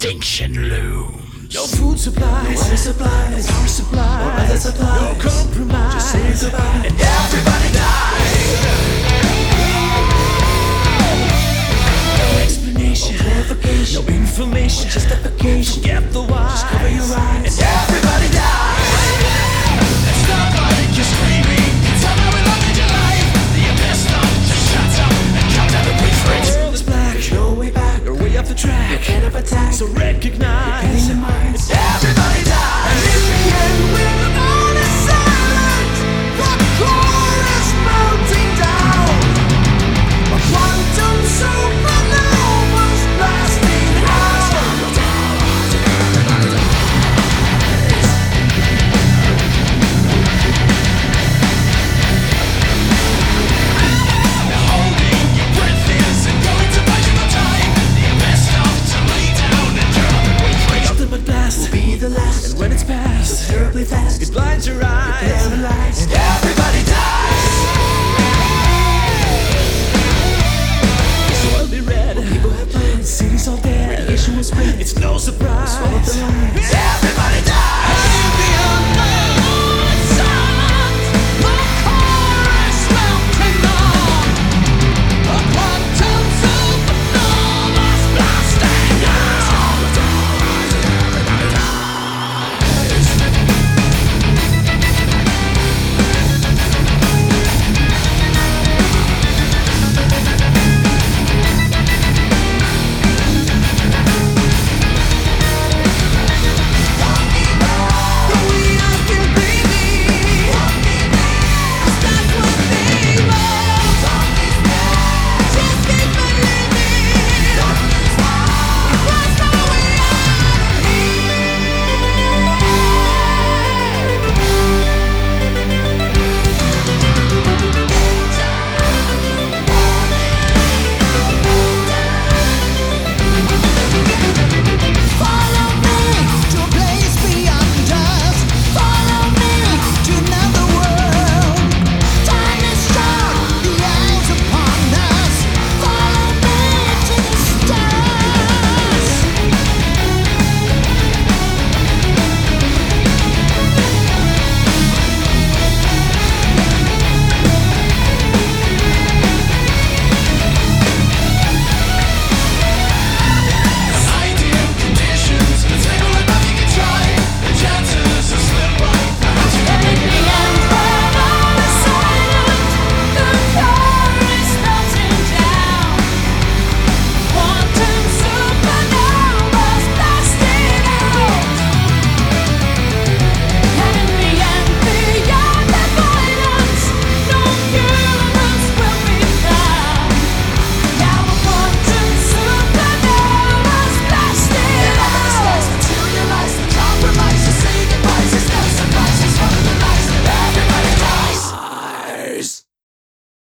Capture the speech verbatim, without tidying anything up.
extinction looms. No food supplies, no water supplies, no power supplies, or other supplies. No compromise, just say goodbye, and everybody dies. No explanation, no clarification, no information, or justification. Forget the why, just cover your eyes, and everybody dies. It's not like you're screaming. Tell me we loved your life. The abyss not just shut up and count down the blueprint. The world is black, there's no way back. You're way off the track. You can't have attack. So recognize.